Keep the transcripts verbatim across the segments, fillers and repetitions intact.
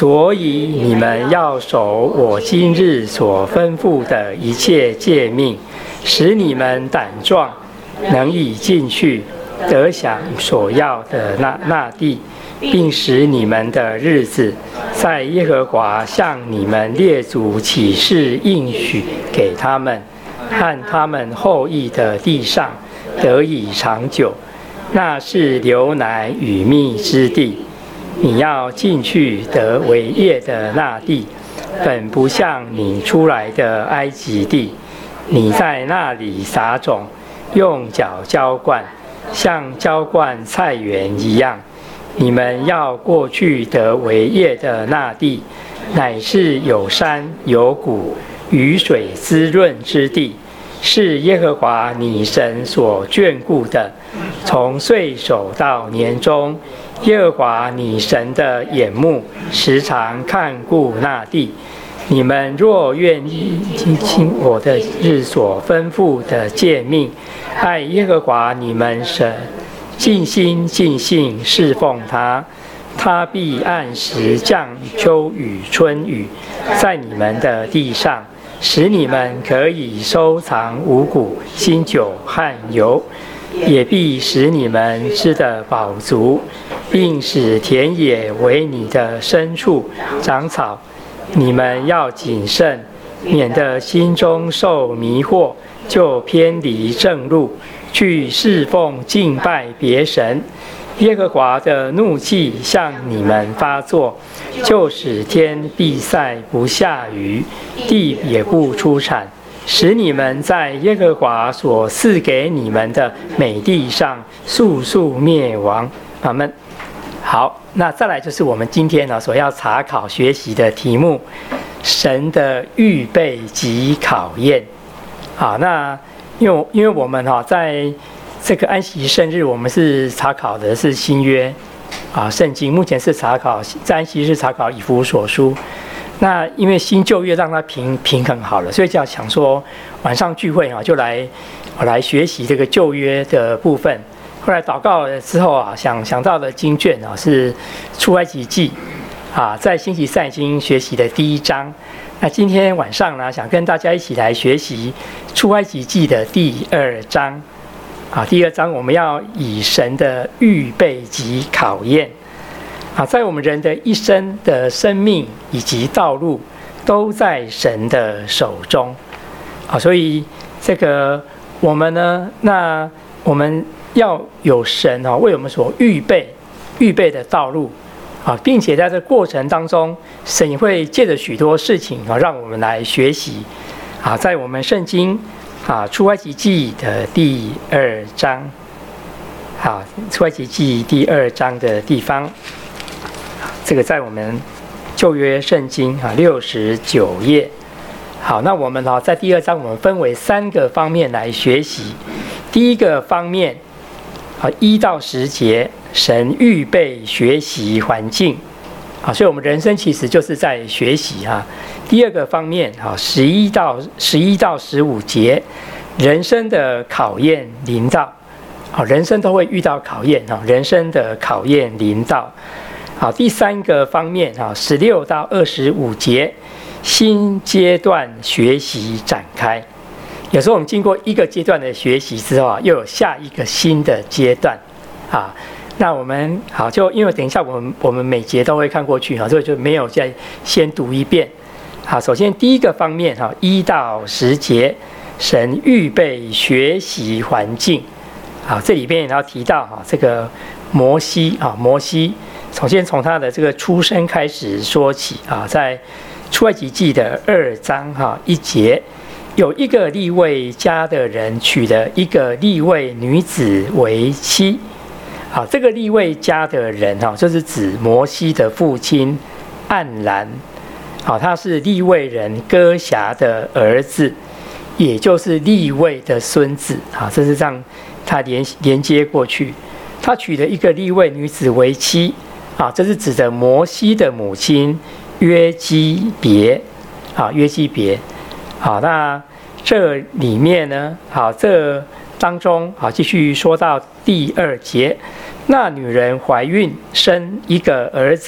所以你们要守我今日所吩咐的一切诫命，使你们胆壮，能以进去得享所要的那那地，并使你们的日子在耶和华向你们列祖起誓应许给他们和他们后裔的地上得以长久。那是流奶与蜜之地，你要进去得为业的那地，本不像你出来的埃及地。你在那里撒种，用脚浇灌，像浇灌菜园一样。你们要过去得为业的那地，乃是有山有谷，雨水滋润之地，是耶和华你神所眷顾的。从岁首到年终，耶和华你神的眼目时常看顾那地。你们若愿意听我的日所吩咐的诫命，爱耶和华你们神，尽心尽性侍奉他，他必按时降秋雨春雨在你们的地上，使你们可以收藏五谷、新酒和油，也必使你们吃得饱足，并使田野为你的牲畜长草。你们要谨慎，免得心中受迷惑，就偏离正路，去侍奉敬拜别神。耶和华的怒气向你们发作，就使天闭塞不下雨，地也不出产，使你们在耶和华所赐给你们的美地上速速灭亡。阿们。好，那再来就是我们今天呢所要查考学习的题目，神的预备及考验。好，那因为因为我们哈在这个安息圣日，我们是查考的是新约啊圣经，目前是查考在安息日查考以弗所书。那因为新旧约让它平平衡好了，所以就要想说晚上聚会啊，就来来学习这个旧约的部分。后来祷告了之后啊，想想到的经卷啊是出埃及记啊，在星期三已经学习的第一章。那今天晚上呢，想跟大家一起来学习出埃及记的第二章啊。第二章我们要以神的预备及考验啊，在我们人的一生的生命以及道路都在神的手中啊，所以这个我们呢，那我们要有神啊为我们所预备预备的道路啊，并且在这过程当中，神也会借着许多事情啊，让我们来学习啊，在我们圣经啊出埃及记的第二章，好，出埃及记第二章的地方，这个在我们旧约圣经啊六十九页。好，那我们啊在第二章我们分为三个方面来学习。第一个方面啊，一到十节，神预备学习环境啊，所以我们人生其实就是在学习啊。第二个方面啊，十一到十一到十五节，人生的考验临到啊，人生都会遇到考验啊，人生的考验临到。好，第三个方面啊，十六到二十五节，新阶段学习展开。有时候我们经过一个阶段的学习之后啊，又有下一个新的阶段啊。那我们好，就因为等一下我们我们每节都会看过去啊，所以就没有再先读一遍。好，首先第一个方面哈，一到十节，神预备学习环境。好，这里边也要提到哈，这个摩西啊，摩西首先从他的这个出生开始说起啊，在出埃及记的二章哈一节。有一个利未家的人娶了一个利未女子为妻，好，这个利未家的人哈，就是指摩西的父亲暗兰，好，他是利未人哥辖的儿子，也就是利未的孙子，好，这是让他连连接过去。他娶了一个利未女子为妻，啊，这是指的摩西的母亲约基别，啊，约基别。好，那这里面呢，好，这当中好，继续说到第二节，那女人怀孕生一个儿子，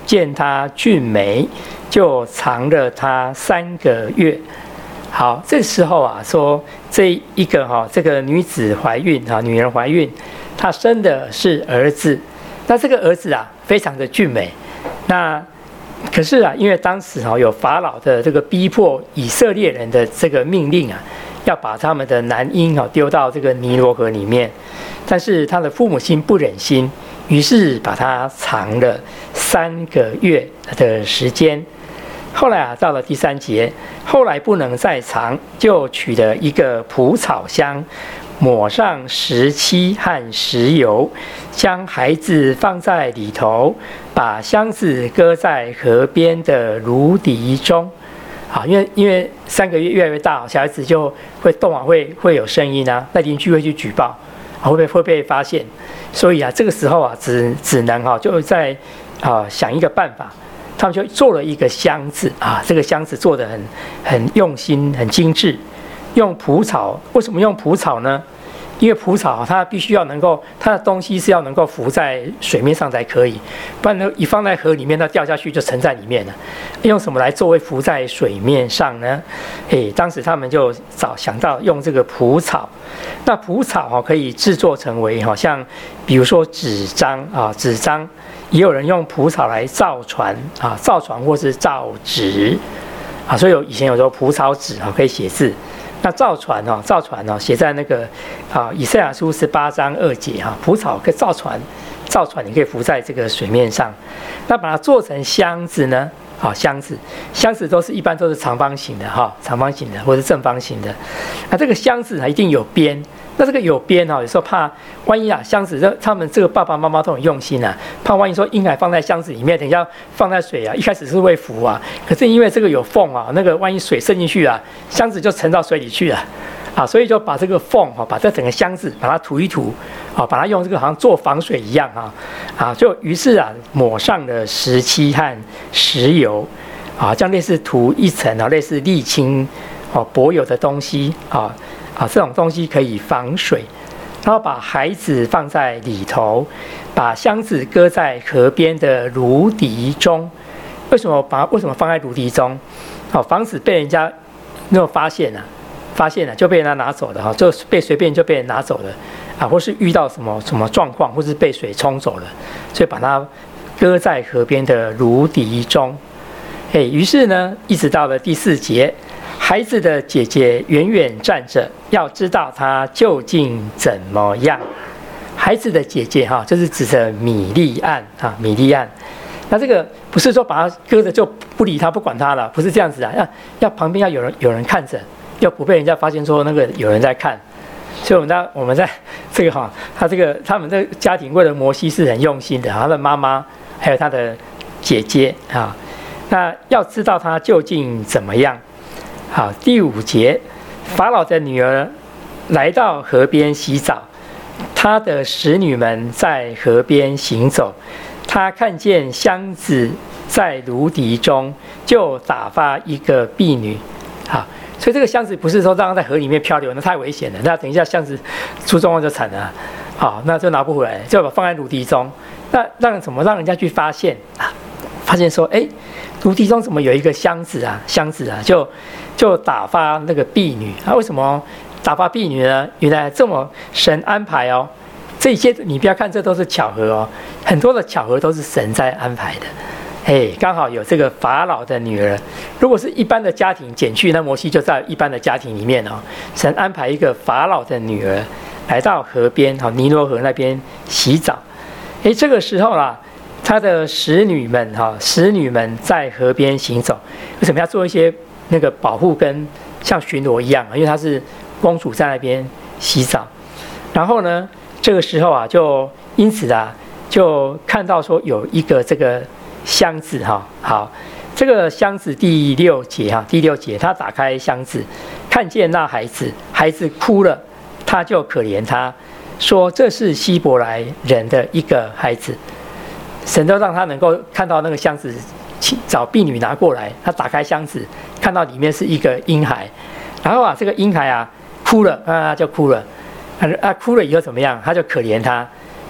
见她俊美，就藏了她三个月。好，这时候啊，说这一个哈、哦，这个女子怀孕啊，女人怀孕，她生的是儿子。那这个儿子啊，非常的俊美。那可是啊，因为当时哈、哦、有法老的这个逼迫以色列人的这个命令啊，要把他们的男婴啊丢到这个尼罗河里面，但是他的父母亲不忍心，于是把他藏了三个月的时间。后来啊，到了第三节，后来不能再藏，就取了一个蒲草箱，抹上石漆和石油，将孩子放在里头，把箱子搁在河边的芦荻中。啊，因为因为三个月越来越大，小孩子就会动啊，会会有声音啊，那邻居会去举报，啊、会被会被发现，所以啊，这个时候啊，只只能哈、啊，就在啊想一个办法。他们就做了一个箱子啊，这个箱子做得很很用心、很精致，用蒲草。为什么用蒲草呢？因为蒲草它必须要能够，它的东西是要能够浮在水面上才可以，不然呢，一放在河里面，它掉下去就沉在里面了。用什么来作为浮在水面上呢？哎，当时他们就找想到用这个蒲草。那蒲草哈可以制作成为好像，比如说纸张啊，纸张。也有人用蒲草来造船啊，造船或是造纸啊，所以有以前有时候蒲草纸啊可以写字。那造船哦，造船哦，写在那个啊以赛亚书十八章二节哈，蒲草可以造船，造船你可以浮在这个水面上。那把它做成箱子呢？好，箱子，箱子都是一般都是长方形的哈，长方形的或者正方形的。那这个箱子它一定有边。那这个有边哈，有时候怕万一啊，箱子这他们这个爸爸妈妈都很用心啊，怕万一说婴孩放在箱子里面，等一下放在水啊，一开始是会浮啊，可是因为这个有缝啊，那个万一水渗进去啊，箱子就沉到水里去了啊，所以就把这个缝哈，把这整个箱子把它涂一涂啊，把它用这个好像做防水一样啊啊，就于是啊抹上了石漆和石油啊，这样类似涂一层啊，类似沥青哦柏油的东西啊。啊，这种东西可以防水，然后把孩子放在里头，把箱子搁在河边的芦荻中。为什么把为什么放在芦荻中？好，防止被人家那种发现啊，发现了、啊、就被人家拿走了哈，就被随便就被人拿走了啊，或是遇到什么什么状况，或是被水冲走了，所以把它搁在河边的芦荻中。哎，于是呢，一直到了第四节。孩子的姐姐远远站着，要知道她究竟怎么样。孩子的姐姐哈，就是指着米利暗啊，米利暗。那这个不是说把她搁着就不理她、不管她了，不是这样子啊，要要旁边要有人有人看着，要不被人家发现说那个有人在看。所以我们在我们在这个哈，他这个他们这个家庭为了摩西是很用心的，他的妈妈还有他的姐姐啊，那要知道她究竟怎么样。好，第五节，法老的女儿来到河边洗澡，她的使女们在河边行走，她看见箱子在芦荻中，就打发一个婢女。好，所以这个箱子不是说让它在河里面漂流，那太危险了，那等一下箱子出状况就惨了。好，那就拿不回来，就把放在芦荻中。那让怎么让人家去发现啊？发现说，哎，芦荻中怎么有一个箱子啊？箱子啊，就就打发那个婢女啊？为什么打发婢女呢？原来这么神安排哦。这些你不要看，这都是巧合哦，很多的巧合都是神在安排的。哎，刚好有这个法老的女儿。如果是一般的家庭减去，那摩西就在一般的家庭里面哦。神安排一个法老的女儿来到河边，好尼罗河那边洗澡。哎，这个时候啦。他的使女们哈，使女们在河边行走，为什么要做一些那个保护跟像巡逻一样啊？因为她是公主在那边洗澡，然后呢，这个时候啊，就因此啊，就看到说有一个这个箱子哈，好，这个箱子第六节哈，第六节他打开箱子，看见那孩子，孩子哭了，他就可怜他，说这是希伯来人的一个孩子。神都让他能够看到那个箱子，找婢女拿过来。他打开箱子，看到里面是一个婴孩，然后啊，这个婴孩啊哭了啊，就哭了啊啊，哭了以后怎么样？他就可怜他，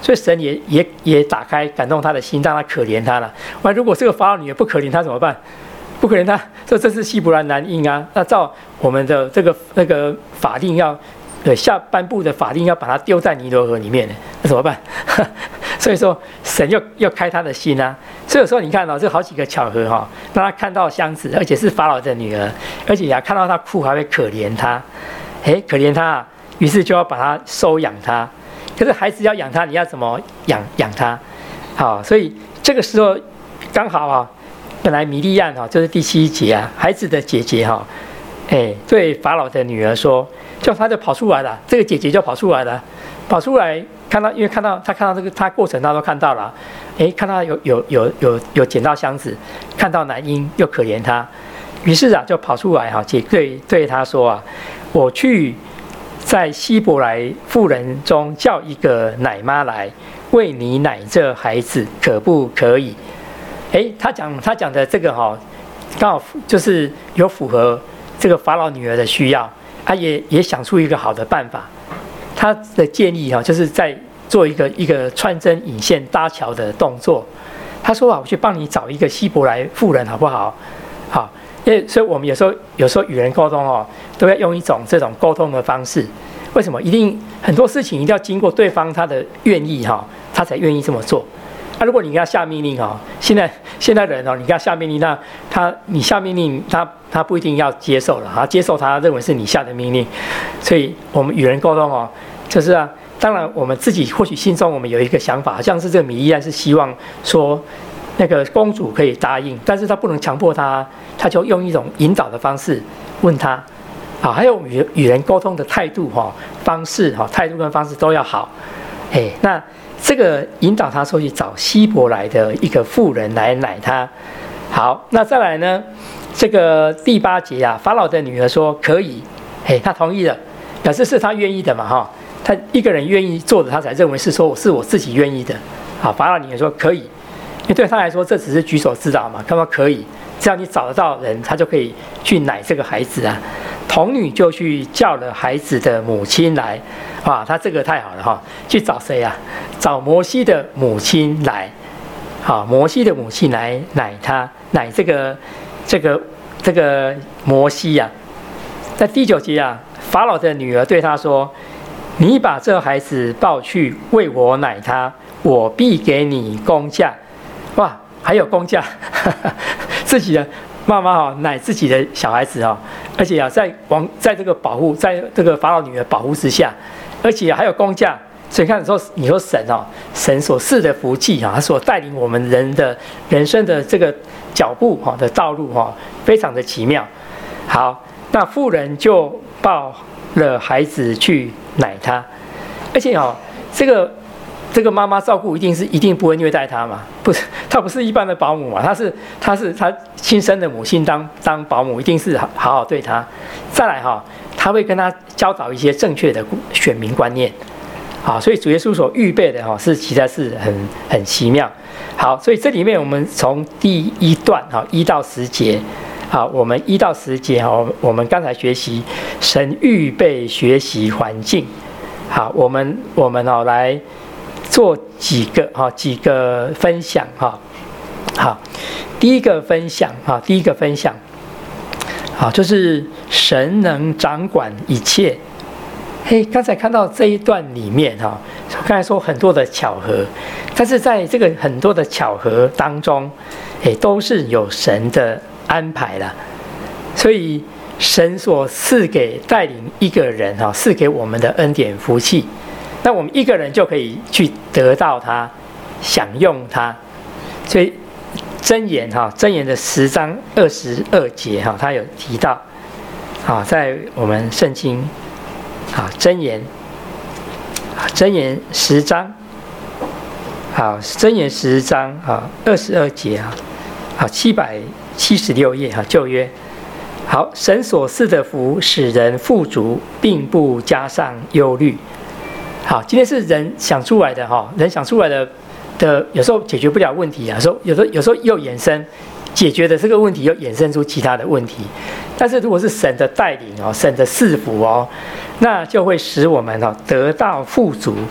所以神也也也打开感动他的心，让他可怜他了。哇，如果这个法老女儿不可怜他怎么办？不可怜他，说这是希伯来男婴啊，那照我们的这个那个法令要。对，下颁布的法令要把它丢在尼罗河里面呢，那怎么办？所以说神又又开他的心啊。所以有时候你看到、哦、这好几个巧合哈、哦，让他看到箱子，而且是法老的女儿，而且还看到他哭，还会可怜他，哎，可怜他，于是就要把他收养他。可是孩子要养他，你要怎么养养他？好，所以这个时候刚好啊，本来米利暗哈，就是第七节啊，孩子的姐姐哈，哎，对法老的女儿说。就他就跑出来了，这个姐姐就跑出来了，跑出来看到，因为看到他看到这个他过程他都看到了，哎，看到有有有有有捡到箱子，看到男婴又可怜他，于是啊就跑出来哈，姐对对他说啊，我去在希伯来妇人中叫一个奶妈来为你奶这孩子，可不可以？哎，他讲他讲的这个哈，刚好就是有符合这个法老女儿的需要。他也也想出一个好的办法，他的建议哈，就是在做一个一个穿针引线搭桥的动作。他说啊，我去帮你找一个希伯来妇人好不好？好，因为所以我们有时候有时候与人沟通哦，都要用一种这种沟通的方式。为什么？一定很多事情一定要经过对方他的愿意哈，他才愿意这么做。啊，如果你给他下命令哈，现在现在人哦，你给他下命令，那他你下命令，他他不一定要接受了，他接受他认为是你下的命令，所以我们与人沟通哦，就是啊，当然我们自己或许心中我们有一个想法，好像是这个米利暗是希望说那个公主可以答应，但是他不能强迫他，他就用一种引导的方式问他，啊，还有与与人沟通的态度哈、哦、方式哈、哦、态度跟方式都要好，哎，那。这个引导他说去找希伯来的一个妇人来奶他。好，那再来呢？这个第八节啊，法老的女儿说可以，哎，他同意了，表示是他愿意的嘛，哈，他一个人愿意做的，他才认为是说我是我自己愿意的。好，法老女儿说可以，因为对他来说这只是举手之劳嘛，干嘛可以？只要你找得到人，他就可以去奶这个孩子啊。童女就去叫了孩子的母亲来，哇，他这个太好了哈！去找谁啊？找摩西的母亲来，好，摩西的母亲来奶他，奶这个这个这个摩西呀、啊。在第九节啊，法老的女儿对他说：“你把这孩子抱去为我奶他，我必给你工价。”哇，还有工价，自己的。妈妈哈奶自己的小孩子哈，而且啊在王在这个保护，在这个法老女儿保护之下，而且还有工价，所以看说你说神哦，神所赐的福气哈，他所带领我们人的人生的这个脚步哈的道路哈，非常的奇妙。好，那妇人就抱了孩子去奶他，而且哦这个。这个妈妈照顾一定是一定不会虐待他嘛？不是，她不是一般的保姆嘛？她是她是她亲生的母亲当当保姆，一定是好好好对她。再来哈，她会跟她教导一些正确的选民观念。好，所以主耶稣所预备的哈是实在是很很奇妙。好，所以这里面我们从第一段哈一到十节，好，我们一到十节哈，我们刚才学习神预备学习环境。好，我们我们哦来。做几个哈几个分享哈，好，第一个分享哈，第一个分享，好，就是神能掌管一切。嘿，刚才看到这一段里面哈，刚才说很多的巧合，但是在这个很多的巧合当中，哎，都是有神的安排啦。所以神所赐给带领一个人哈，赐给我们的恩典福气。那我们一个人就可以去得到它，享用它。所以箴言哈，箴言的十章二十二节哈，他有提到，啊，在我们圣经啊箴言，啊箴言十章，好箴言十章啊二十二节啊，好七百七十六页哈旧约，好神所赐的福使人富足，并不加上忧虑。好，今天是人想出来的哈，人想出来的的，有时候解决不了问题啊，说有时候有时候又衍生解决的这个问题，又衍生出其他的问题。但是如果是神的带领哦，神的赐福哦，那就会使我们哦得到富足，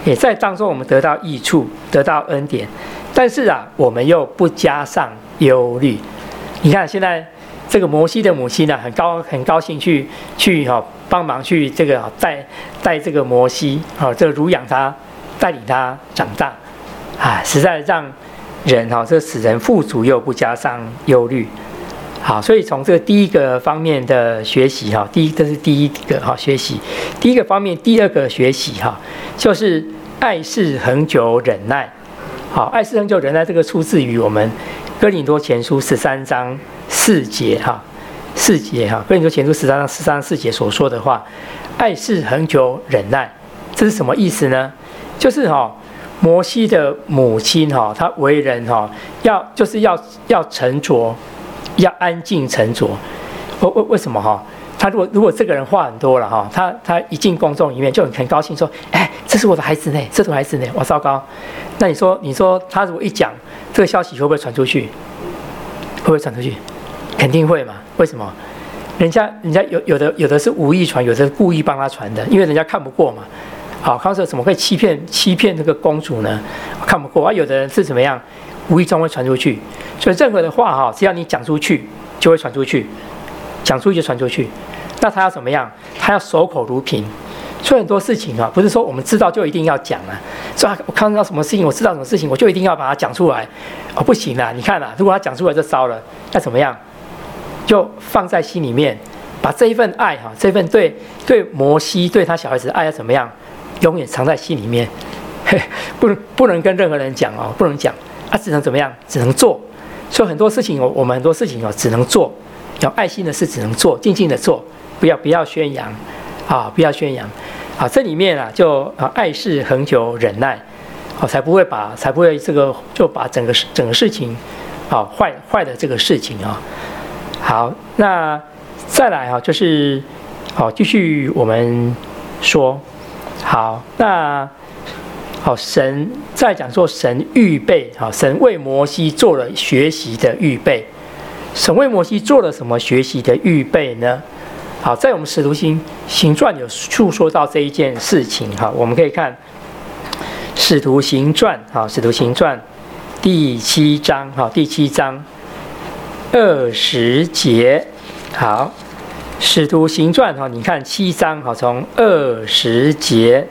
也在当中我们得到益处，得到恩典，但是啊，我们又不加上忧虑。你看现在这个摩西的母亲呢、啊，很高很高兴去去哈、哦、帮忙去这个、哦、带带这个摩西啊、哦，这个乳养他，带领他长大，啊，实在让人哈、哦、这使人富足又不加上忧虑。好，所以从这个第一个方面的学习哈，第一这是第一个哈学习，第一个方面，第二个学习哈，就是爱是恒久忍耐。好，爱是恒久忍耐，这个出自于我们哥林多前书十三章四节哈，四节哈，哥林多前书十三章十三四节所说的话，爱是恒久忍耐，这是什么意思呢？就是哈，摩西的母亲哈，她为人哈，要就是要要沉着。要安静沉着，为为为什么哈？他如果如果这个人话很多了哈，他他一进公众里面就很很高兴说，哎，这是我的孩子呢，这是我的孩子呢，哇糟糕！那你说你说他如果一讲这个消息会不会传出去？会不会传出去？肯定会嘛？为什么？人家人家有有的有的是无意传，有的是故意帮他传的，因为人家看不过嘛。好，康说怎么会欺骗欺骗这个公主呢？看不过啊，有的人是怎么样？无意中会传出去，所以任何的话哈，只要你讲出去，就会传出去，讲出去就传出去。那他要怎么样？他要守口如瓶。所以很多事情啊，不是说我们知道就一定要讲啊。说啊，我看到什么事情，我知道什么事情，我就一定要把它讲出来。哦，不行啦！你看啦，如果他讲出来就糟了，那怎么样？就放在心里面，把这一份爱哈，这份对对摩西对他小孩子的爱要怎么样？永远藏在心里面，嘿，不能不能跟任何人讲哦，不能讲。他、啊、只能怎么样？只能做。所以很多事情，我们很多事情哦，只能做。有爱心的事只能做，静静的做，不要不要宣扬，啊，不要宣扬。啊，这里面啊，就啊，爱是恒久忍耐，啊，才不会把才不会这个就把整个整个事情，啊，坏坏的这个事情啊。好，那再来啊，就是好，继续我们说，好，那。好，神在讲说神预备，好，神为摩西做了学习的预备。神为摩西做了什么学习的预备呢？好，在我们使徒行行传有述说到这一件事情。好，我们可以看使徒行传，好，使徒行传第七章，好，第七章二十节。好，使徒行传，好，你看七章，好，从二十节。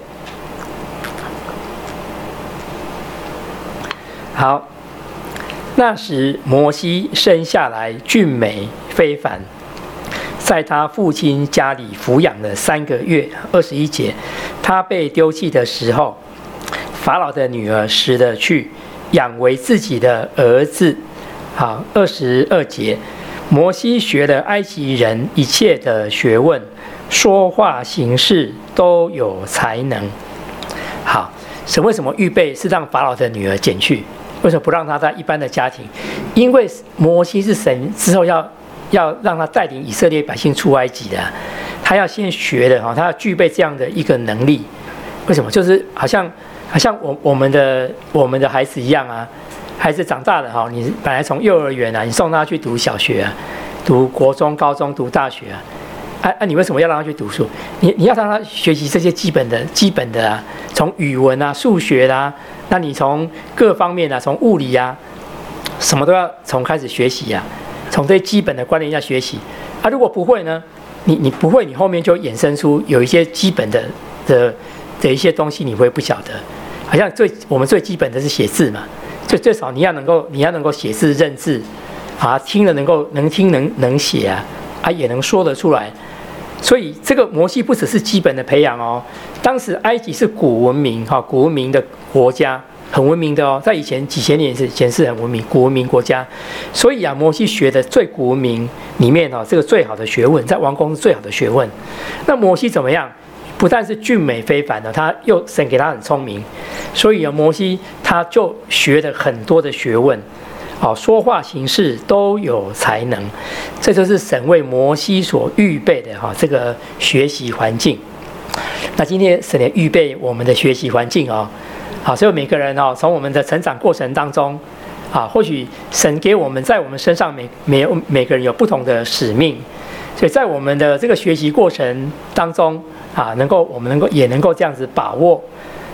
好，那时摩西生下来俊美非凡，在他父亲家里抚养了三个月。二十一节，他被丢弃的时候，法老的女儿拾了去，养为自己的儿子。好，二十二节，摩西学了埃及人一切的学问，说话行事都有才能。好，神为什么预备是让法老的女儿捡去？为什么不让他在一般的家庭？因为摩西是神之后要要让他带领以色列百姓出埃及的，他要先学的哈，他要具备这样的一个能力。为什么？就是好像好像我我们的我们的孩子一样啊，孩子长大了哈，你本来从幼儿园啊，你送他去读小学啊，读国中、高中、读大学啊，啊啊，你为什么要让他去读书？你你要让他学习这些基本的基本的啊，从语文啊、数学啦、啊。那你从各方面啊，从物理啊，什么都要从开始学习啊，从这些基本的观念要学习啊。如果不会呢，你你不会，你后面就衍生出有一些基本的的的一些东西，你会不晓得。好像最我们最基本的是写字嘛，最最少你要能够你要能够写字认字啊，听了能够能听能能写啊，啊也能说得出来。所以这个摩西不只是基本的培养哦，当时埃及是古文明哈，古文明的国家，很文明的哦，在以前几千年前是很文明，古文明国家。所以啊，摩西学的最古文明里面哈，这个最好的学问，在王宫是最好的学问。那摩西怎么样？不但是俊美非凡的，他又神给他很聪明，所以啊，摩西他就学了很多的学问。好，说话行事都有才能，这就是神为摩西所预备的哈这个学习环境。那今天神也预备我们的学习环境哦，好，所以每个人哦，从我们的成长过程当中，啊，或许神给我们在我们身上每每每个人有不同的使命，所以在我们的这个学习过程当中啊，能够我们能够也能够这样子把握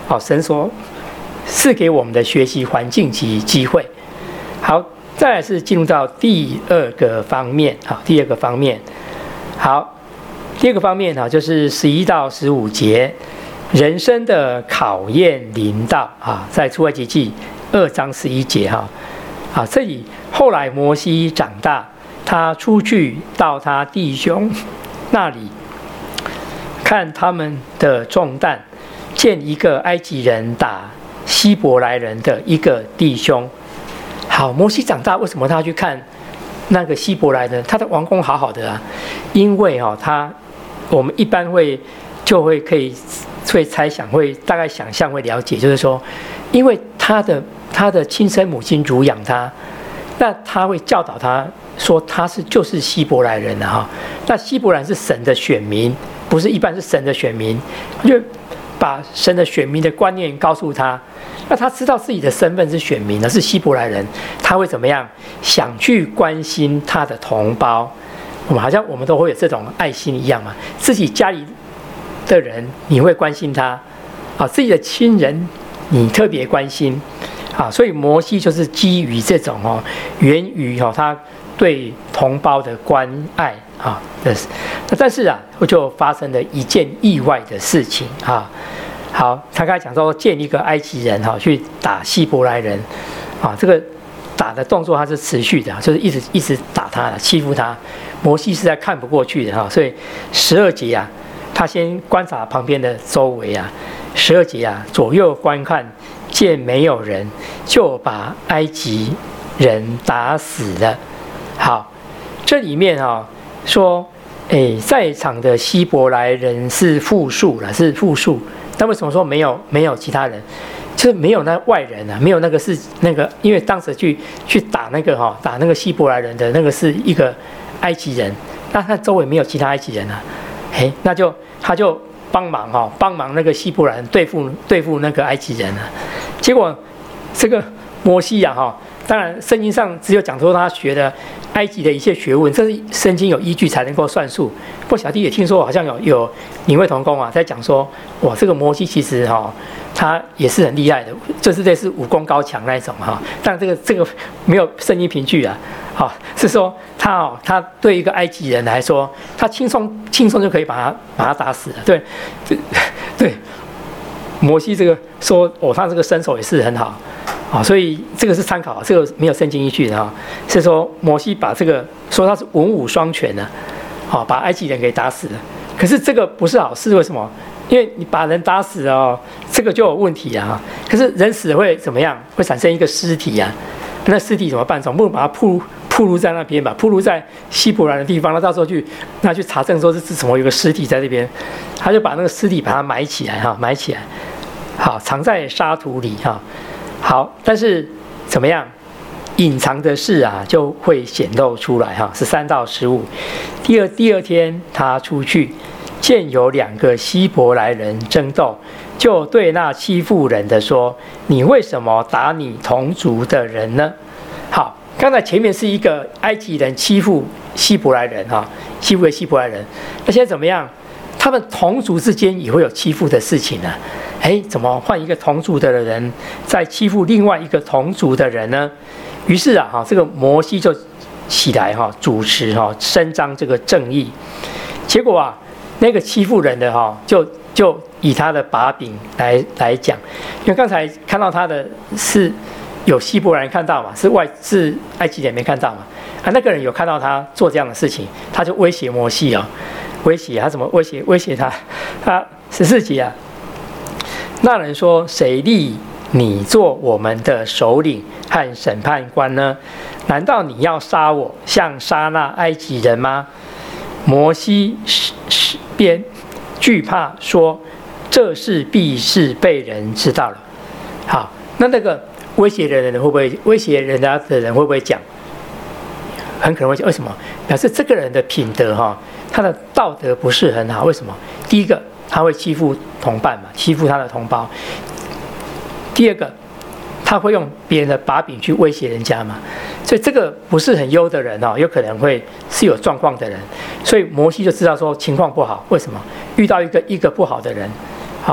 好，神所赐给我们的学习环境及机会。好，再来是进入到第二个方面，好，第二个方面，好，第二个方面哈，就是十一到十五节，人生的考验临到啊，在出埃及记二章十一节哈，啊，这里后来摩西长大，他出去到他弟兄那里，看他们的重担，见一个埃及人打希伯来人的一个弟兄。好，摩西长大，为什么他去看那个希伯来人？他的王宫好好的啊，因为哈、哦，他我们一般会就会可以会猜想，会大概想象会了解，就是说，因为他的他的亲生母亲乳养他，那他会教导他说他是就是希伯来人了、啊、哈。那希伯来人是神的选民，不是一般是神的选民，就把神的选民的观念告诉他。那他知道自己的身份是选民，是希伯来人，他会怎么样？想去关心他的同胞。我们好像我们都会有这种爱心一样嘛，自己家里的人你会关心他，啊，自己的亲人你特别关心，啊，所以摩西就是基于这种哦，源于哦他对同胞的关爱啊，那但是啊，就发生了一件意外的事情啊。好，他刚才讲说见一个埃及人哈、啊、去打希伯来人，啊，这个打的动作它是持续的，就是一直一直打他，欺负他。摩西实在看不过去的哈、啊，所以十二节啊，他先观察旁边的周围啊，十二节啊左右观看，见没有人，就把埃及人打死了。好，这里面啊说，哎，在场的希伯来人是复数了，是复数。那为什么说没有没有其他人？就是没有那外人啊，没有那个是那个，因为当时去去打那个哈、哦，打那个希伯来人的那个是一个埃及人，那他周围没有其他埃及人啊，哎，那就他就帮忙哈、哦，帮忙那个希伯来人对付对付那个埃及人啊。结果这个摩西啊哈，当然圣经上只有讲说他学的埃及的一切学问，这是圣经有依据才能够算数。不过小弟也听说好像有有领会同工啊，在讲说，哇，这个摩西其实哈、哦，他也是很厉害的，就是类似武功高强那一种哈、哦。但这个这个没有圣经凭据啊，好、哦，是说他哦，他对一个埃及人来说，他轻松轻松就可以把他把他打死了。对，对对，摩西这个说哦，他这个身手也是很好。啊、哦，所以这个是参考，这个没有圣经依据的哈、哦，是说摩西把这个说他是文武双全的，好、哦，把埃及人给打死了。可是这个不是好事，为什么？因为你把人打死了哦，这个就有问题啊。可是人死会怎么样？会产生一个尸体啊，那尸体怎么办？总不能把它铺铺露在那边吧？铺露在希伯来的地方，那到时候去那去查证说这是怎么有个尸体在这边，他就把那个尸体把它埋起来哈，埋起来，好，藏在沙土里哈。好，但是怎么样？隐藏的事啊，就会显露出来哈。十三到十五，第二第二天，他出去见有两个希伯来人争斗，就对那欺负人的说：“你为什么打你同族的人呢？”好，刚才前面是一个埃及人欺负希伯来人哈，欺负希伯来人。那现在怎么样？他们同族之间也会有欺负的事情呢、啊？哎，怎么换一个同族的人在欺负另外一个同族的人呢？于是啊，哈，这个摩西就起来哈，主持哈，伸张这个正义。结果啊，那个欺负人的哈，就就以他的把柄来来讲，因为刚才看到他的是有希伯来人看到嘛，是外是埃及人没看到嘛，啊，那个人有看到他做这样的事情，他就威胁摩西啊、哦，威胁他怎么威胁？威胁他，他十四节啊。那人说：“谁立你做我们的首领和审判官呢？难道你要杀我，像杀那埃及人吗？”摩西便惧怕说：“这事必是被人知道了。”好，那那个威胁的人会不会威胁人家的人会不会讲？很可能会讲，为什么？表示这个人的品德哈，他的道德不是很好。为什么？第一个，他会欺负同伴嘛，欺负他的同胞。第二个，他会用别人的把柄去威胁人家嘛，所以这个不是很优的人哦，有可能会是有状况的人。所以摩西就知道说情况不好，为什么？遇到一个一个不好的人，啊，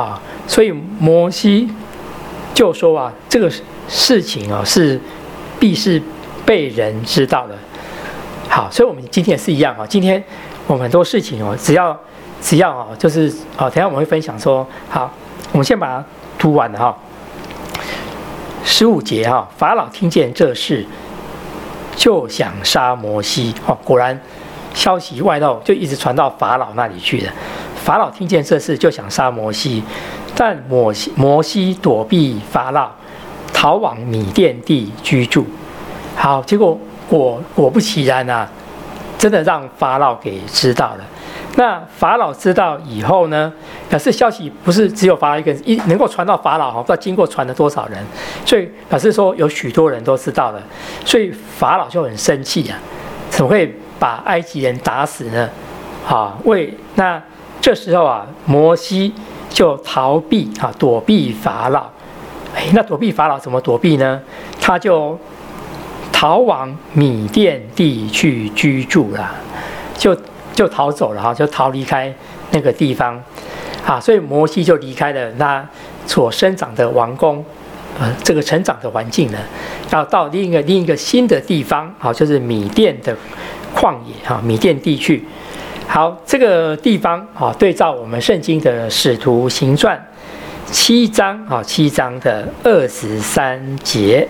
所以摩西就说啊，这个事情啊是必是被人知道的。好，所以我们今天也是一样啊，今天我们很多事情哦，只要只要啊，就是啊，等一下我们会分享说，好，我们先把它读完了哈。十五节哈，法老听见这事，就想杀摩西。哦，果然消息外漏，就一直传到法老那里去了。法老听见这事，就想杀摩西，但摩西摩西躲避法老，逃往米甸地居住。好，结果果果不其然啊，真的让法老给知道了。那法老知道以后呢，表示消息不是只有法老一个人，一能够传到法老，不知道经过传了多少人，所以表示说有许多人都知道了，所以法老就很生气啊，怎么会把埃及人打死呢？啊，为那这时候啊，摩西就逃避啊，躲避法老。哎，那躲避法老怎么躲避呢？他就逃往米甸地去居住了，就。就逃走了哈，就逃离开那个地方，啊，所以摩西就离开了那所生长的王宫，呃，这个成长的环境呢，要到另一个另一个新的地方，好，就是米甸的旷野哈，米甸地去。好，这个地方啊，对照我们圣经的使徒行传七章啊，七章的二十三节。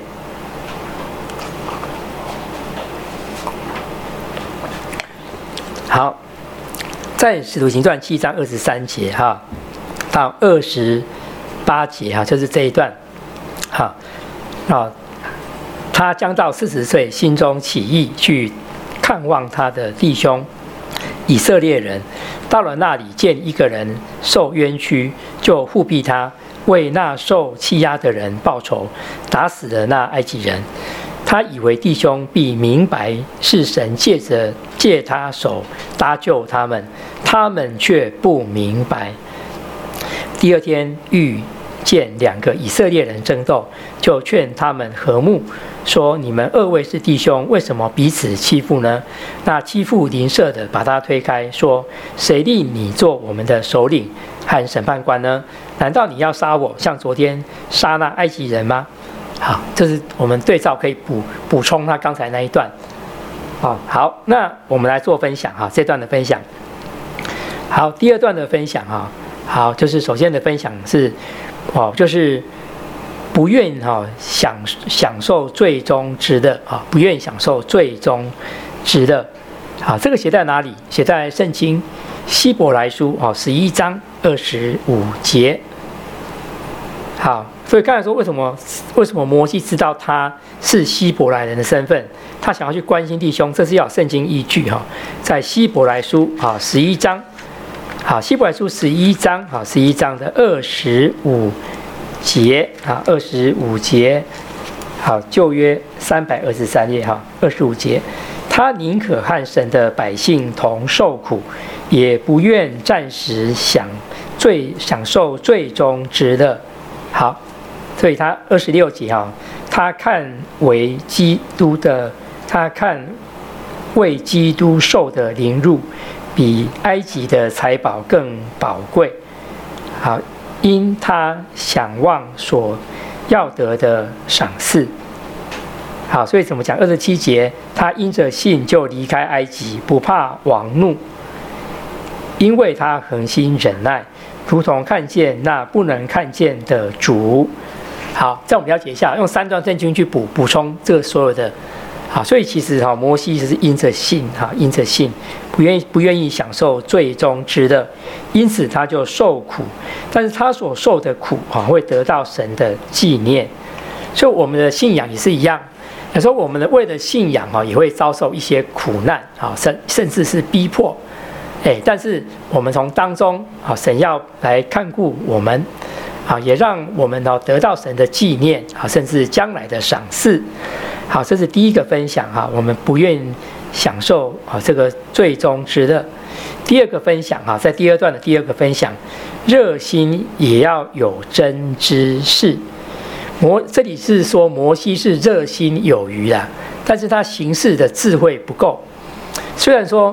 好，在使徒行传七章二十三节哈，到二十八节哈，就是这一段，哈啊，他将到四十岁，心中起意去看望他的弟兄以色列人，到了那里见一个人受冤屈，就护庇他，为那受欺压的人报仇，打死了那埃及人。他以为弟兄必明白是神借着借他手搭救他们，他们却不明白。第二天遇见两个以色列人争斗，就劝他们和睦，说：你们二位是弟兄，为什么彼此欺负呢？那欺负邻舍的把他推开，说：谁令你做我们的首领和审判官呢？难道你要杀我，像昨天杀那埃及人吗？好，这是我们对照可以补补充他刚才那一段。好，好，那我们来做分享哈，这段的分享。好，第二段的分享哈，好，就是首先的分享是，哦，就是不愿哈享享受最终之乐啊，不愿享受最终之乐。好，这个写在哪里？写在圣经希伯来书哦十一章二十五节。好。所以刚才说为什么为什么摩西知道他是希伯来人的身份，他想要去关心弟兄，这是要有圣经依据哈，在希伯来书啊十一章，好，希伯来书十一章好十一章的二十五节啊二十五节，好，旧约三百二十三页哈二十五节，他宁可和神的百姓同受苦，也不愿暂时享最享受最终之乐。好。所以他二十六节哈，他看为基督的，他看为基督受的凌辱，比埃及的财宝更宝贵。好，因他想望所要得的赏赐。好，所以怎么讲？二十七节，他因着信就离开埃及，不怕王怒，因为他恒心忍耐，如同看见那不能看见的主。好，这样我们了解一下，用三段圣经去补补充这个所有的，好，所以其实哈，摩西是因着信哈，因着信不愿意不愿意享受最终之乐，因此他就受苦，但是他所受的苦哈，会得到神的纪念。所以我们的信仰也是一样，有时候我们的为了信仰哈，也会遭受一些苦难啊，甚甚至是逼迫，哎，但是我们从当中啊，神要来看顾我们。好，也让我们哦得到神的纪念，好，甚至将来的赏赐。好，这是第一个分享哈，我们不愿享受啊这个最终之乐。第二个分享哈，在第二段的第二个分享，热心也要有真知识。摩这里是说摩西是热心有余啦，但是他行事的智慧不够。虽然说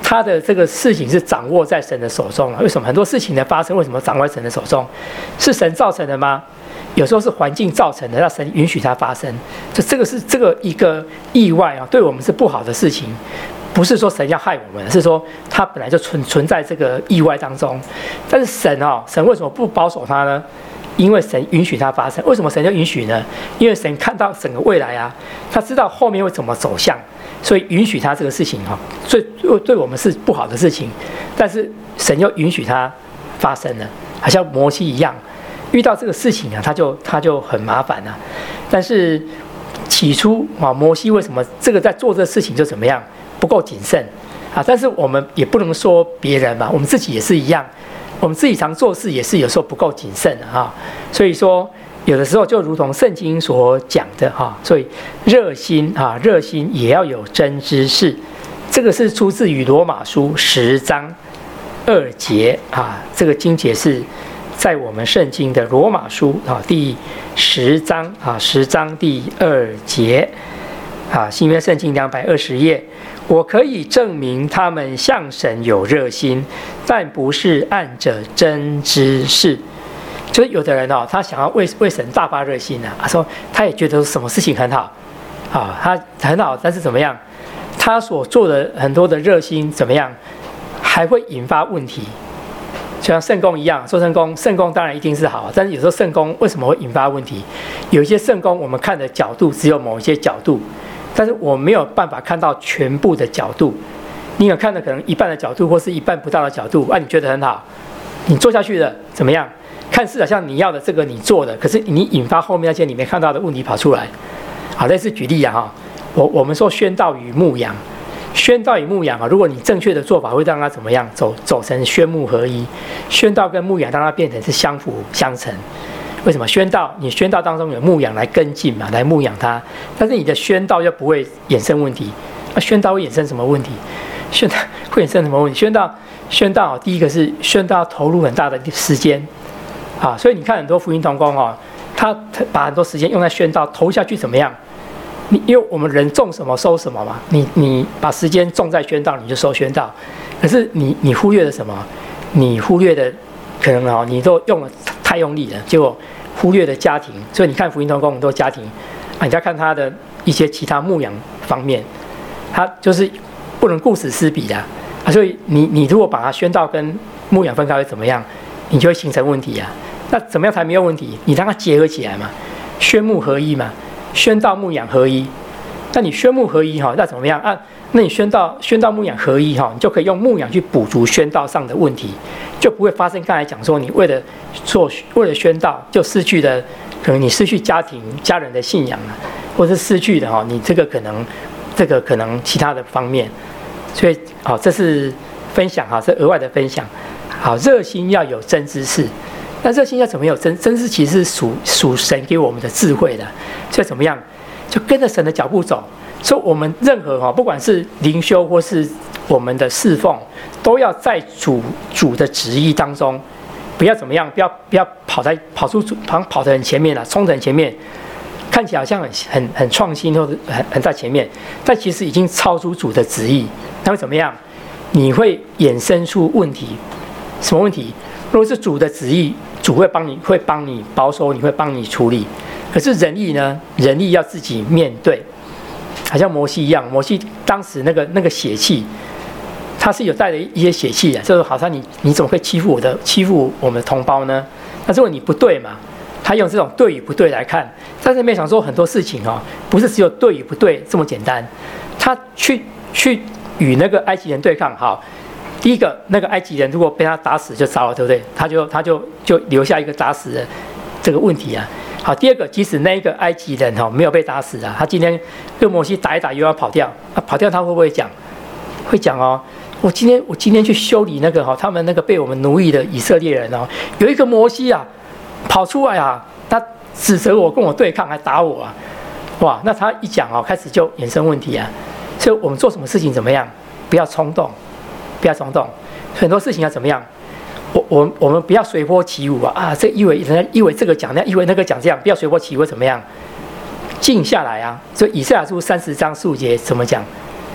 他的这个事情是掌握在神的手中了。为什么很多事情的发生，为什么掌握在神的手中？是神造成的吗？有时候是环境造成的，让神允许它发生。就这个是这个一个意外啊，对我们是不好的事情，不是说神要害我们，是说它本来就存存在这个意外当中。但是神啊，神为什么不保守它呢？因为神允许它发生。为什么神就允许呢？因为神看到整个未来啊，他知道后面会怎么走向，所以允许它这个事情哈，所以对我们是不好的事情，但是神又允许它发生了，好像摩西一样。遇到这个事情啊，他就他就很麻烦啊。但是起初啊，摩西为什么这个在做这个事情就怎么样不够谨慎啊？但是我们也不能说别人嘛，我们自己也是一样，我们自己常做事也是有时候不够谨慎啊。所以说，有的时候就如同圣经所讲的哈，所以热心啊，热心也要有真知识。这个是出自于罗马书十章二节啊，这个经节是在我们圣经的罗马书啊第十章啊十章第二节啊，新约圣经两百二十页，我可以证明他们向神有热心，但不是按着真知识。就是有的人哦，他想要为为神大发热心啊，他说他也觉得什么事情很好啊，他很好，但是怎么样，他所做的很多的热心怎么样，还会引发问题。就像圣工一样，做圣工，圣工当然一定是好，但是有时候圣工为什么会引发问题？有一些圣工我们看的角度只有某一些角度，但是我没有办法看到全部的角度。你有看的可能一半的角度，或是一半不到的角度，啊，你觉得很好，你做下去了怎么样？看似好像你要的这个你做的，可是你引发后面那些你没看到的问题跑出来。好，类似举例啊哈，我我们说宣道与牧养。宣道与牧养啊，如果你正确的做法会让它怎么样走走成宣牧合一，宣道跟牧养让它变成是相辅相成。为什么？宣道你宣道当中有牧养来跟进嘛，来牧养它，但是你的宣道又不会衍生问题。那宣道会衍生什么问题？宣道会衍生什么问题？宣道宣道第一个是宣道投入很大的时间啊，所以你看很多福音同工哦，他把很多时间用在宣道，投下去怎么样？你因为我们人种什么收什么嘛，你你把时间种在宣道，你就收宣道。可是你你忽略了什么？你忽略的可能哦，你都用了太用力了，结果忽略了家庭。所以你看福音同工很多家庭啊，你再看他的一些其他牧养方面，他就是不能顾此失彼啊。啊，所以你你如果把它宣道跟牧养分开会怎么样？你就会形成问题啊。那怎么样才没有问题？你让它结合起来嘛，宣牧合一嘛。宣道牧养合一，那你宣牧合一哈，那怎么样啊？那你宣道宣道牧养合一哈，你就可以用牧养去补足宣道上的问题，就不会发生刚才讲说你为了做为了宣道就失去了，可能你失去家庭家人的信仰了，或是失去的哈，你这个可能这个可能其他的方面，所以好，这是分享哈，这额外的分享。好，热心要有真知识。那热心要怎么有真真知？其实是属属神给我们的智慧的，所以怎么样，就跟着神的脚步走。所以我们任何哈，不管是灵修或是我们的侍奉，都要在主主的旨意当中，不要怎么样，不要不要跑在跑出主，好像跑得很前面了，冲得很前面，看起来好像很很很创新或者很很在前面，但其实已经超出主的旨意。那会怎么样？你会衍生出问题，什么问题？如果是主的旨意，主会帮你，会帮你保守，你会帮你处理。可是人力呢？人力要自己面对，好像摩西一样。摩西当时那个那个血气，他是有带着一些血气的，就是好像你你怎么会欺负我的，欺负我们的同胞呢？那如果你不对嘛，他用这种对与不对来看。但是没想说很多事情哦，不是只有对与不对这么简单。他去去与那个埃及人对抗，好。第一个，那个埃及人如果被他打死就糟了，对不对？他就他就就留下一个打死的这个问题啊。好，第二个，即使那个埃及人哈没有被打死啊，他今天跟摩西打一打又要跑掉，啊，跑掉他会不会讲？会讲哦。我今天我今天去修理那个哈，他们那个被我们奴役的以色列人哦，有一个摩西啊跑出来啊，他指责我跟我对抗，还打我啊，哇！那他一讲哦，开始就衍生问题啊。所以我们做什么事情怎么样？不要冲动。不要冲动，很多事情要怎么样？我我我们不要随波起舞啊！啊，这以为人家以为这个讲，那以为那个讲这样，不要随波起舞，怎么样？静下来啊！所以以赛亚书三十章十五节怎么讲？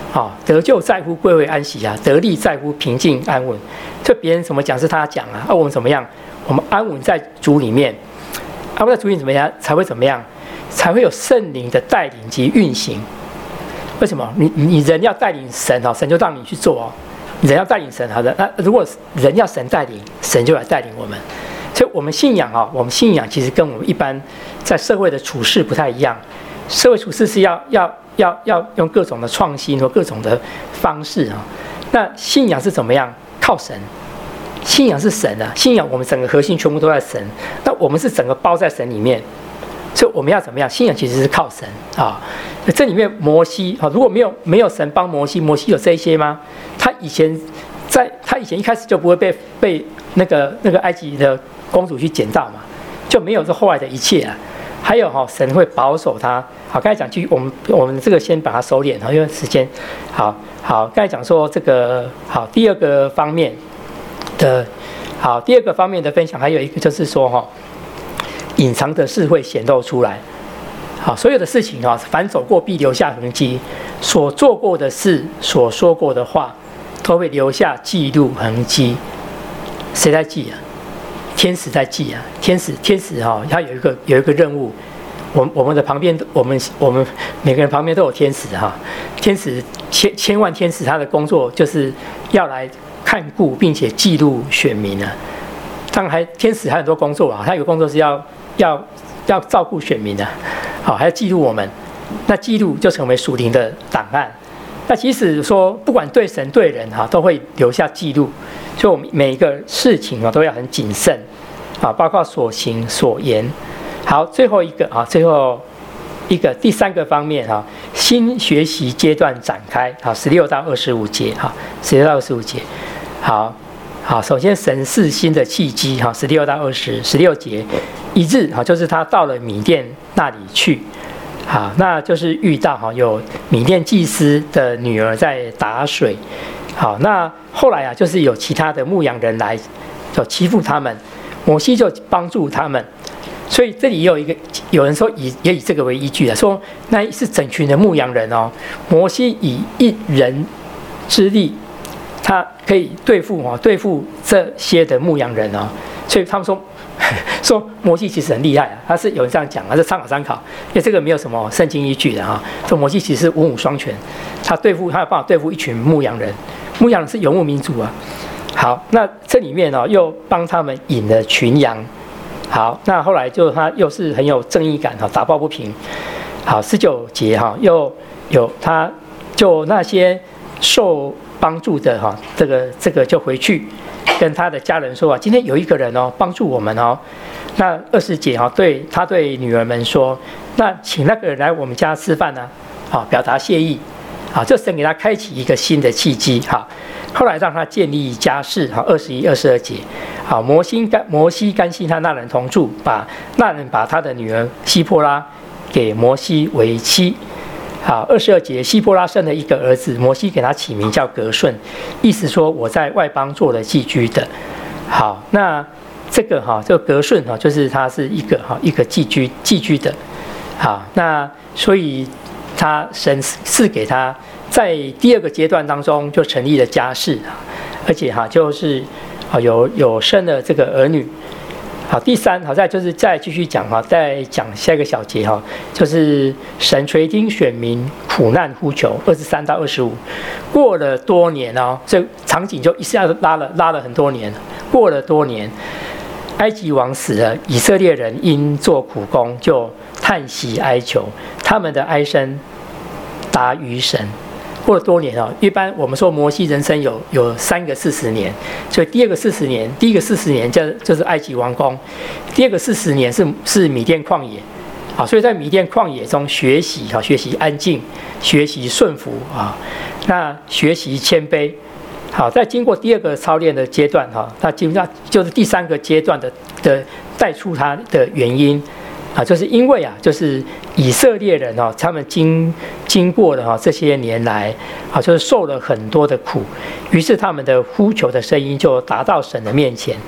啊，得救在乎归位安息啊，得力在乎平静安稳。就别人怎么讲是他讲啊，而、啊、我们怎么样？我们安稳在主里面，安稳在主里怎么样才会怎么样？才会有圣灵的带领及运行。为什么？你你人要带领神哦，神就让你去做哦。人要带领神，好的。那如果人要神带领，神就来带领我们。所以，我们信仰啊，我们信仰其实跟我们一般在社会的处事不太一样。社会处事是要要要要用各种的创新或各种的方式啊。那信仰是怎么样？靠神。信仰是神啊，信仰我们整个核心全部都在神。那我们是整个包在神里面，所以我们要怎么样？信仰其实是靠神啊。这里面摩西啊，如果没有没有神帮摩西，摩西有这一些吗？他以前在他以前一开始就不会被被那个那个埃及的公主去捡到嘛，就没有这后来的一切啊。还有哈、哦，神会保守他。好，刚才讲去我们我们这个先把它收敛，因为时间。好好，刚才讲说这个好，第二个方面的，好，第二个方面的分享，还有一个就是说哈，隐藏的事会显露出来。好，所有的事情啊，凡走过必留下痕迹，所做过的事，所说过的话，都会留下记录痕迹。谁在记啊？天使在记啊！天使，天使哈、哦，他有一个有一个任务。我我们的旁边，我们我们每个人旁边都有天使哈。天使千千万天使，他的工作就是要来看顾并且记录选民啊。当然还天使还有很多工作啊，他有个工作是要要要照顾选民的、啊，好，还要记录我们。那记录就成为属灵的档案。那即使说不管对神对人哈、啊，都会留下记录。所以我们每一个事情啊都要很谨慎啊，包括所行所言。好，最后一个啊，最后一个第三个方面哈，新学习阶段展开。好，十六到二十五节哈，十六到二十五节。好，好，首先神是新的契机哈，十六到二十，十六节，一日哈，就是他到了米甸那里去。好，那就是遇到哈有米甸祭司的女儿在打水。好，那后来啊，就是有其他的牧羊人来，就欺负他们，摩西就帮助他们。所以这里也有一个，有人说以也以这个为依据的，说那是整群的牧羊人哦，摩西以一人之力，他可以对付哦，对付这些的牧羊人哦。所以他们说说摩西其实很厉害啊，他是有人这样讲啊，是参考参考，因为这个没有什么圣经依据的哈。说摩西其实是文武双全，他对付他有办法对付一群牧羊人，牧羊人是游牧民族啊。好，那这里面哦又帮他们引了群羊。好，那后来就他又是很有正义感哈，打抱不平。好，十九节哈，又有他就那些受帮助的哈，这个这个就回去跟他的家人说啊，今天有一个人哦帮助我们哦。那二十节哈，对他对女儿们说，那请那个人来我们家吃饭呢、啊，好表达谢意。好，这神给他开启一个新的契机哈。后来让他建立家室，好，二十一、二十二节，好，摩西甘摩西甘心他那人同住，把那人把他的女儿希波拉给摩西为妻。好，二十二节，希波拉生了一个儿子，摩西给他起名叫革顺，意思说我在外邦做了寄居的。好，那这个哈，这个革顺哈，就是他是一个哈一个寄居寄居的。好，那所以他神赐给他。在第二个阶段当中，就成立了家室，而且哈，就是啊有有生了这个儿女。好，第三，好，再就是再继续讲哈，再讲下一个小节哈，就是神垂听选民苦难呼求，二十三到二十五。过了多年哦，这场景就一下子拉了拉了很多年。过了多年，埃及王死了，以色列人因做苦工就叹息哀求，他们的哀声达于神。过了多年哦，一般我们说摩西人生有有三个四十年，所以第二个四十年，第一个四十年就就是埃及王宫，第二个四十年是是米甸旷野，啊，所以在米甸旷野中学习啊，学习安静，学习顺服啊，那学习谦卑，好，在经过第二个操练的阶段哈，那基本上就是第三个阶段的的带出它的原因。啊，就是因为啊，就是以色列人哦，他们经经过了哈这些年来啊，就是受了很多的苦，于是他们的呼求的声音就达到神的面前。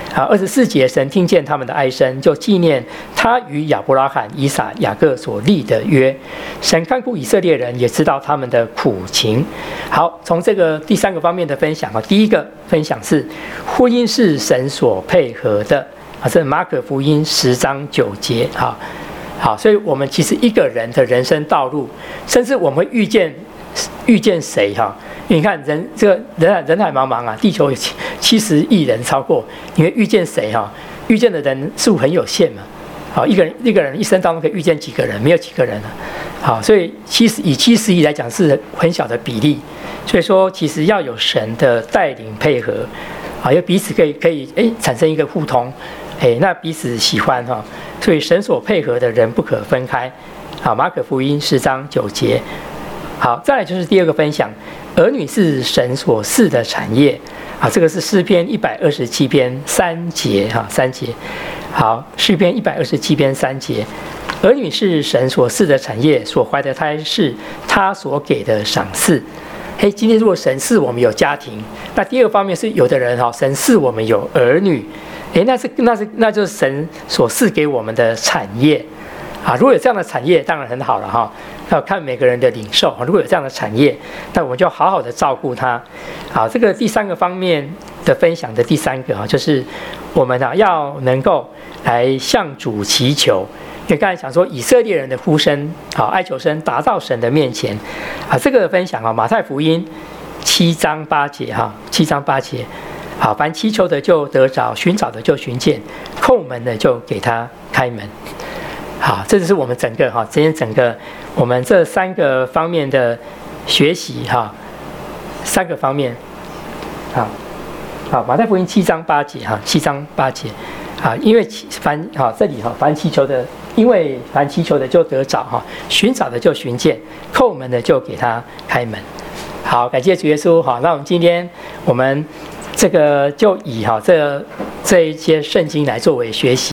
啊，二十四节，神听见他们的哀声，就纪念他与亚伯拉罕、以撒、雅各所立的约。神看顾以色列人，也知道他们的苦情。好，从这个第三个方面的分享啊，第一个分享是婚姻是神所配合的啊，这是马可福音十章九节。好，好，所以我们其实一个人的人生道路，甚至我们会遇见遇见谁哈？你看人这个人海人海茫茫啊，地球有七七十亿人超过，你会遇见谁哈？遇见的人数很有限嘛。好，一个人一个人一生当中可以遇见几个人？没有几个人啊。好，所以七十以七十亿来讲是很小的比例。所以说，其实要有神的带领配合，啊，要彼此可以可以哎产生一个互通，哎，那彼此喜欢哈。所以神所配合的人不可分开。好，马可福音十章九节。好，再来就是第二个分享，儿女是神所赐的产业啊，这个是诗篇一百二十七篇三节哈，三节。好，诗篇一百二十七篇三节，儿女是神所赐的产业，所怀的胎是他所给的赏赐。嘿，今天如果神赐我们有家庭，那第二个方面是有的人哈，神赐我们有儿女，哎，那是那是那就是神所赐给我们的产业。啊，如果有这样的产业，当然很好了哈。要看每个人的领受。如果有这样的产业，那我们就好好的照顾它。好，这个第三个方面的分享的第三个啊，就是我们啊要能够来向主祈求。因为刚才讲说以色列人的呼声，好，哀求声达到神的面前。啊，这个分享啊，马太福音七章八节哈，七章八节。好，凡祈求的就得着，寻找的就寻见，叩门的就给他开门。好，这就是我们整个哈，今天整个我们这三个方面的学习哈，三个方面，好，好，马太福音七章八节哈，七章八节，啊，因为凡好这里哈，凡祈求的，因为凡祈求的就得着哈，寻找的就寻见，叩门的就给他开门。好，感谢主耶稣。好，那我们今天我们这个就以哈这这一些圣经来作为学习。